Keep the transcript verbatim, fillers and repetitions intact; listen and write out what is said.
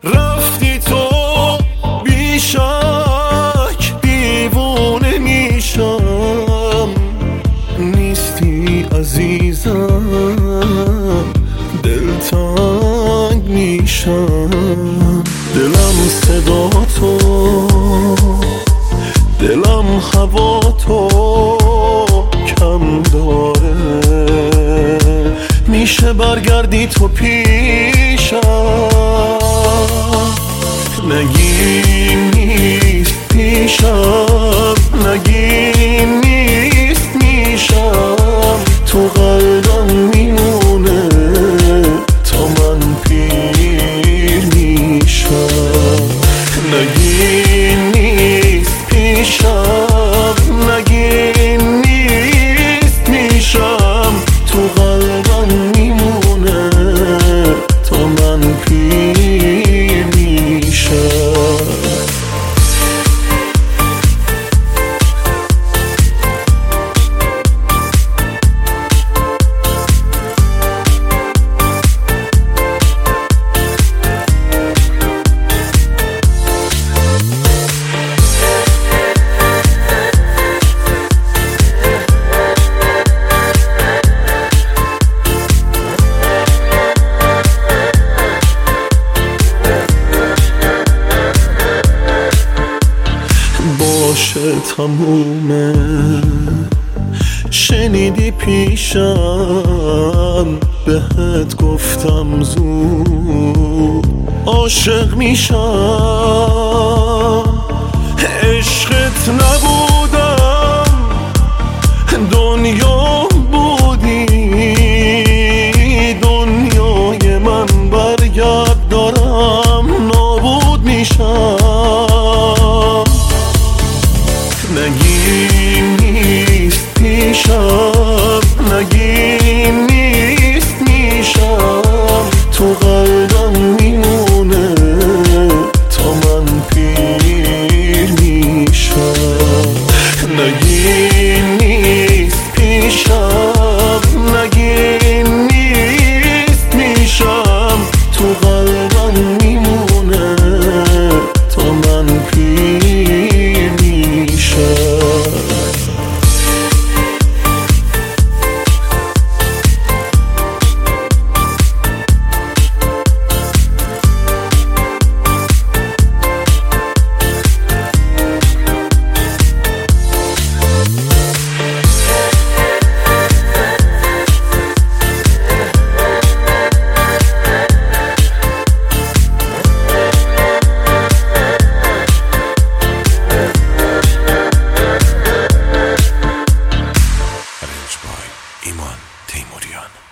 رفتی تو بیشک دیوونه میشم، نیستی عزیزم دلتنگ میشم. دلم صدا تو، دلم هوا تو کم داره، میشه برگردی تو پیشم. نگی نیست پیشم، نگی نیست میشم، تو قلبم میمونه تا من پیر میشم. نگی نیست پیشم، نگی نیست میشم، تو قلبم میمونه تا من پیر میشم. باشه تمومه، شنیدی پیشم بهت گفتم زود عاشق میشم. عشقت نبودم دنیا بودی، دنیای من برگرد دارم نابود میشم. نگی نیست پیشم، نگی نیست میشم، تو قلبم میمونه تا من پیر میشم. نگی نیست پیشم، نگی نیست میشم، تو قلبم میمونه تا من پیر میشم. ایمان تیموریان.